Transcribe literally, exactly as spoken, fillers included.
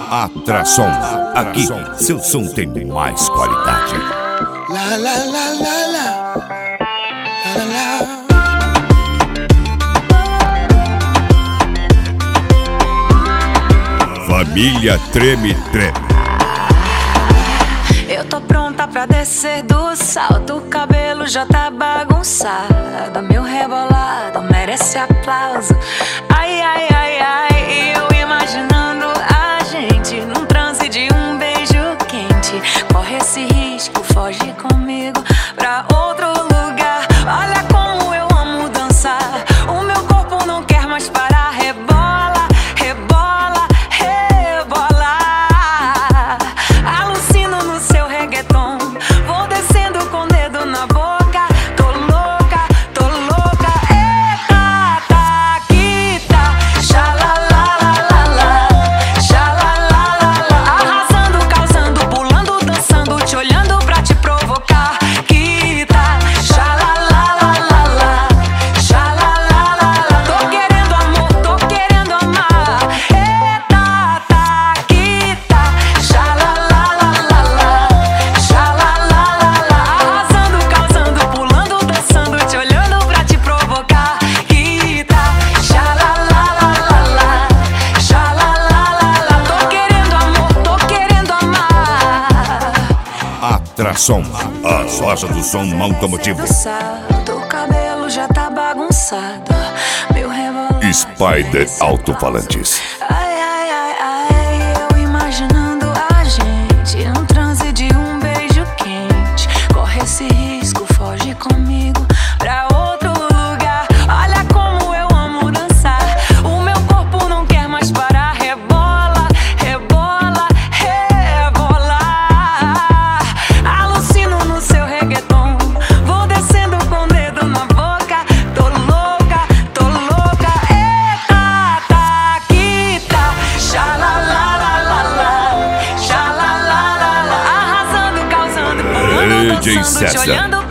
Atração. Aqui, seu som tem mais qualidade. La la la la la. La la la. Família Treme Treme. Eu tô pronta pra descer do salto, o cabelo já tá bagunçado, meu rebolado merece aplauso. Ai, ai, ai, ai, eu imaginando a gente num transe de um beijo quente. Corre esse risco, foge comigo pra outro lugar. Olha como eu amo dançar, o meu corpo não quer mais parar. Rebola, rebola, rebola. Alucino no seu reggaeton, vou descendo com o dedo na boca. Tô louca, tô louca. Eita, tá, que tá. Xalalalala, xalalalala. Arrasando, causando, pulando, dançando, te olhando pra te provocar. Que tá. Xalalalala, xalalalala. Tô querendo amor, tô querendo amar. Eita, tá, que tá. Xalalalala, xalalalala. Arrasando, causando, pulando, dançando, te olhando pra te provocar. Que tá. Xalalalala, xalalalala. Tô querendo amor, tô querendo amar. Atração. A loja do som automotivo. O cabelo já tá bagunçado, meu rebolado. Spider Alto-Falantes. Ai, ai, ai, ai, eu imaginando a gente num transe de um beijo quente. Corre esse risco, foge comigo pra outro lugar. Olha como eu amo dançar, o meu corpo não quer mais parar. Rebola, rebola, rebola. Alucino no seu reggaeton, vou descendo com o dedo na boca. Tô louca, tô louca. Eita, tá, que tá. Xalalalala, xalalalala. Arrasando, causando, pulando, D J dançando, te César. olhando